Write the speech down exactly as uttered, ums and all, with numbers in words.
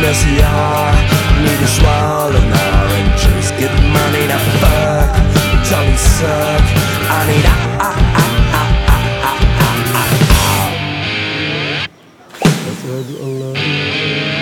S E R. Need to swallow oranges, get money to fuck, Tony suck. I need ah ah ah ah ah ah ah ah. أشهد أن لا إله إلا الله